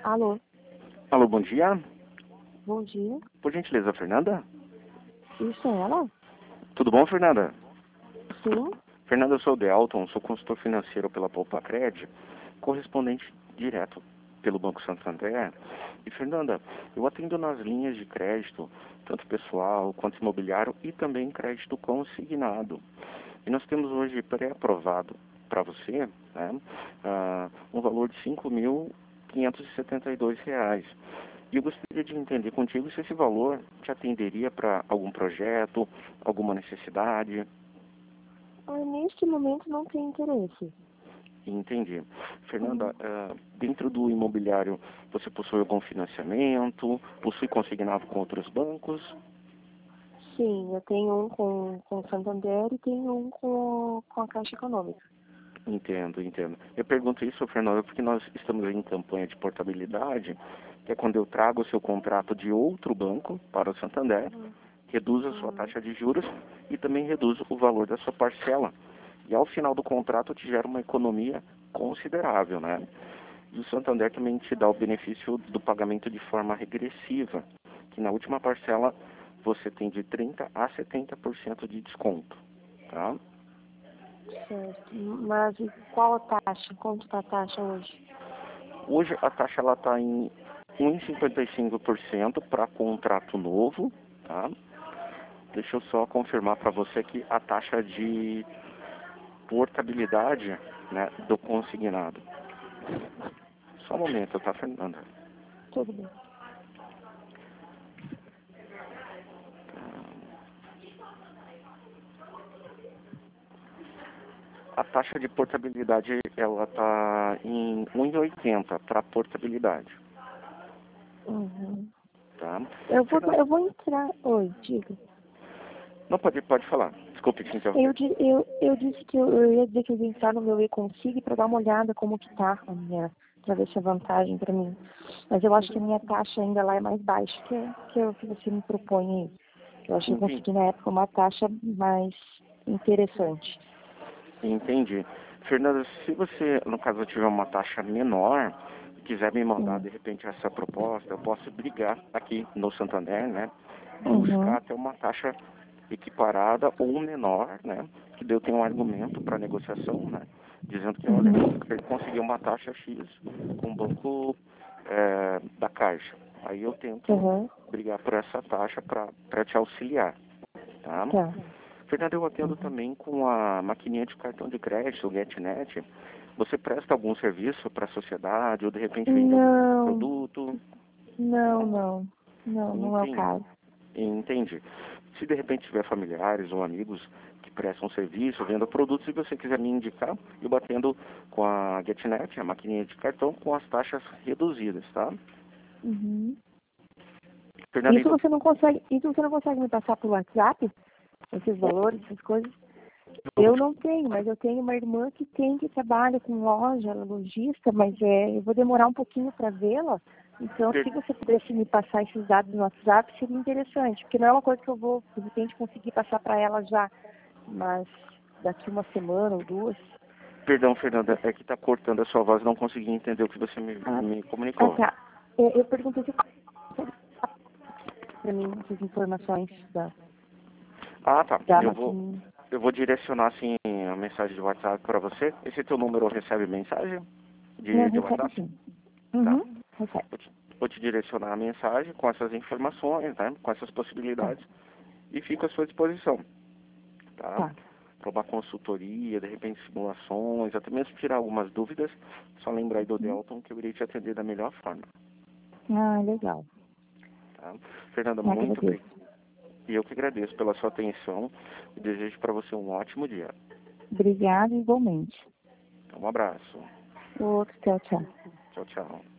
Alô, Alô, bom dia. bom dia. Por gentileza, Fernanda? Isso é ela? Tudo bom, Fernanda? Sim. Fernanda, eu sou o Delton, sou consultor financeiro pela Poupa-Cred, correspondente direto pelo Banco Santander. E, Fernanda, eu atendo nas linhas de crédito, tanto pessoal quanto imobiliário, e também crédito consignado. E nós temos hoje pré-aprovado para você, né, um valor de R$ 5.572. E eu gostaria de entender contigo se esse valor te atenderia para algum projeto, alguma necessidade. Neste momento não tem interesse. Entendi. Fernanda, dentro do imobiliário, você possui algum financiamento? Possui consignado com outros bancos? Sim, eu tenho um com o Santander e tenho um com a Caixa Econômica. Entendo, entendo. Eu pergunto isso, Fernanda, porque nós estamos em campanha de portabilidade, que é quando eu trago o seu contrato de outro banco para o Santander, reduz a sua taxa de juros e também reduz o valor da sua parcela. E ao final do contrato te gera uma economia considerável, né? E o Santander também te dá o benefício do pagamento de forma regressiva, que na última parcela você tem de 30% a 70% de desconto, tá? Certo. Mas e qual a taxa? Quanto está a taxa hoje? Hoje a taxa ela está em 1,55% para contrato novo, tá? Deixa eu só confirmar para você aqui a taxa de portabilidade, né, do consignado. Só um momento, tá, Fernanda? Tudo bem. A taxa de portabilidade ela está em 1,80 para portabilidade, Uhum. tá? Eu vou entrar. Oi, diga. Não, pode falar. Desculpe te interromper. Eu disse que eu ia dizer que eu ia entrar no meu e-consig para dar uma olhada como que tá a minha, para ver se é vantagem para mim. Mas eu acho que a minha taxa ainda lá é mais baixa que o que você me propõe aí. Eu acho que eu Entendi. consegui na época uma taxa mais interessante. Entendi. Fernanda, se você, no caso, tiver uma taxa menor, quiser me mandar, de repente, essa proposta, eu posso brigar aqui no Santander, né? Buscar Uhum. até uma taxa equiparada ou menor, né? Que daí eu tenho um argumento para negociação, né? Dizendo que, olha, Uhum. ele conseguiu uma taxa X com o banco da Caixa. Aí eu tento Uhum. brigar por essa taxa para te auxiliar, tá? Tá. Fernando, eu atendo Uhum. também com a maquininha de cartão de crédito, o GetNet. Você presta algum serviço para a sociedade ou de repente vende algum Não, produto? não, Não? não. Não, não é o Entendi. caso. Entendi. Se de repente tiver familiares ou amigos que prestam serviço, vendam produtos, se você quiser me indicar, eu batendo com a GetNet, a maquininha de cartão, com as taxas reduzidas, tá? Uhum. Fernando, então, Isso você não consegue me passar por WhatsApp? Esses valores, essas coisas? eu vou Eu te... não tenho, mas eu tenho uma irmã que tem, que trabalha com loja, ela é lojista, mas eu vou demorar um pouquinho para vê-la. Então, se você pudesse me passar esses dados no WhatsApp, seria interessante, porque não é uma coisa que eu vou, de repente, conseguir passar para ela já, mas daqui uma semana ou duas. Perdão, Fernanda, é que está cortando a sua voz, não consegui entender o que você me comunicou. Tá. Eu perguntei se para mim essas informações Ah, tá. da Eu vou, maquininha. eu vou direcionar, assim, a mensagem de WhatsApp para você. Esse teu número recebe mensagem Não, de recebe WhatsApp? sim. Tá. Uhum, recebe. Vou te direcionar a mensagem com essas informações, né? Com essas Tá, possibilidades. E fico à sua disposição, tá? tá. Para uma consultoria, de repente simulações, até mesmo tirar algumas dúvidas. Só lembrar aí do Uhum. Delton que eu irei te atender da melhor forma, Ah, legal. tá? Fernanda, muito Agradeço. obrigado. E eu que agradeço pela sua atenção e desejo para você um ótimo dia. Obrigada igualmente. Um abraço. Outro, tchau, tchau. Tchau, tchau.